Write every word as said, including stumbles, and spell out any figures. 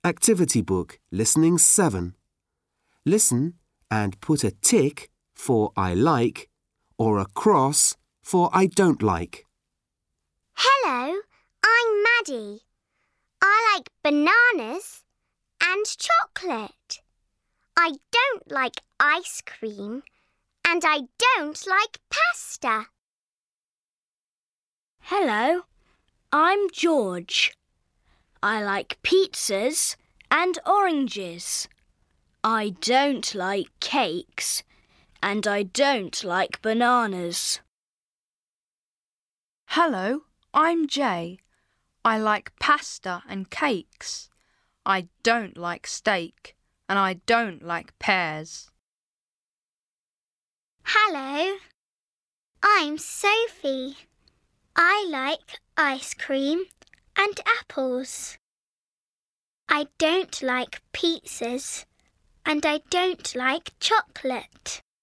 Activity Book, Listening seven. Listen and put a tick for I like or a cross for I don't like. Hello, I'm Maddie. I like bananas and chocolate. I don't like ice cream and I don't like pasta. Hello, I'm George. I like pizzas and oranges. I don't like cakes and I don't like bananas. Hello, I'm Jay. I like pasta and cakes. I don't like steak and I don't like pears. Hello, I'm Sophie. I like ice cream and apples. I don't like pizzas and I don't like chocolate.